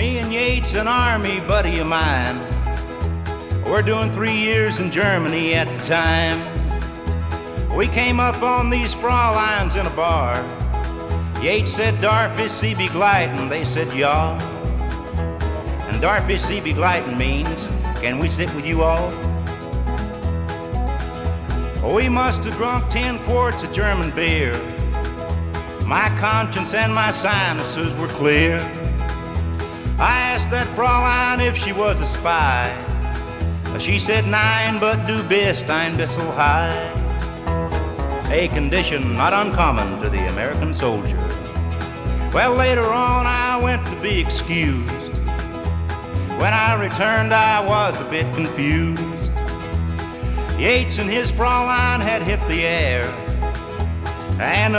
Me and Yates, an army buddy of mine, we're doing 3 years in Germany at the time. We came up on these Fräuleins in a bar. Yates said, "Darf ich Sie begleiten?" They said, "Ja." And "Darf ich Sie begleiten" means, "Can we sit with you all?" We must have drunk 10 quarts of German beer. My conscience and my sinuses were clear. I asked that Fräulein if she was a spy. She said, "Nein, but du bist ein bisschen high." A condition not uncommon to the American soldier. Well, later on I went to be excused. When I returned I was a bit confused. Yates and his Fräulein had hit the air, and